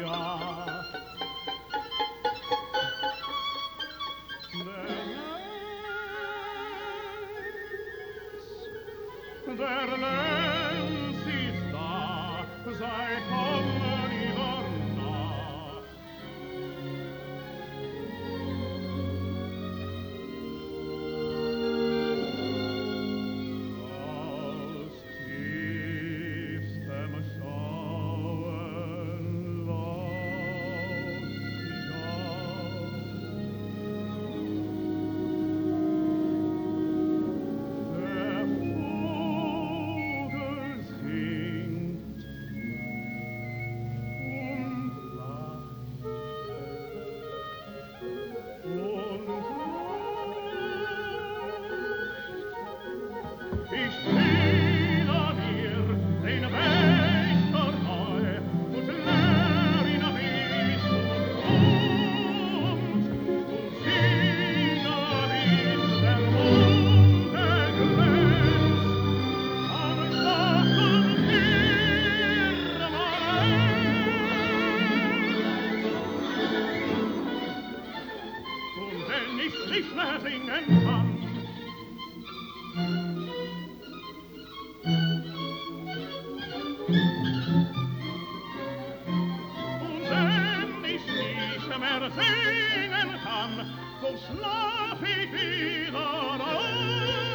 Der Lenz ist da, sei kommen über Nacht. Aus tiefstem Schauen laut sich auf. Der Vogel singt und lacht und lacht. Ich seh da mir den Wächter neu und lehr ihn bis zum Grund und singe bis der Munde glänzt am schwachen Firmament. Und wenn ich nicht mehr singen kann, und wenn ich nicht mehr singen kann, so schlaf ich wieder ein.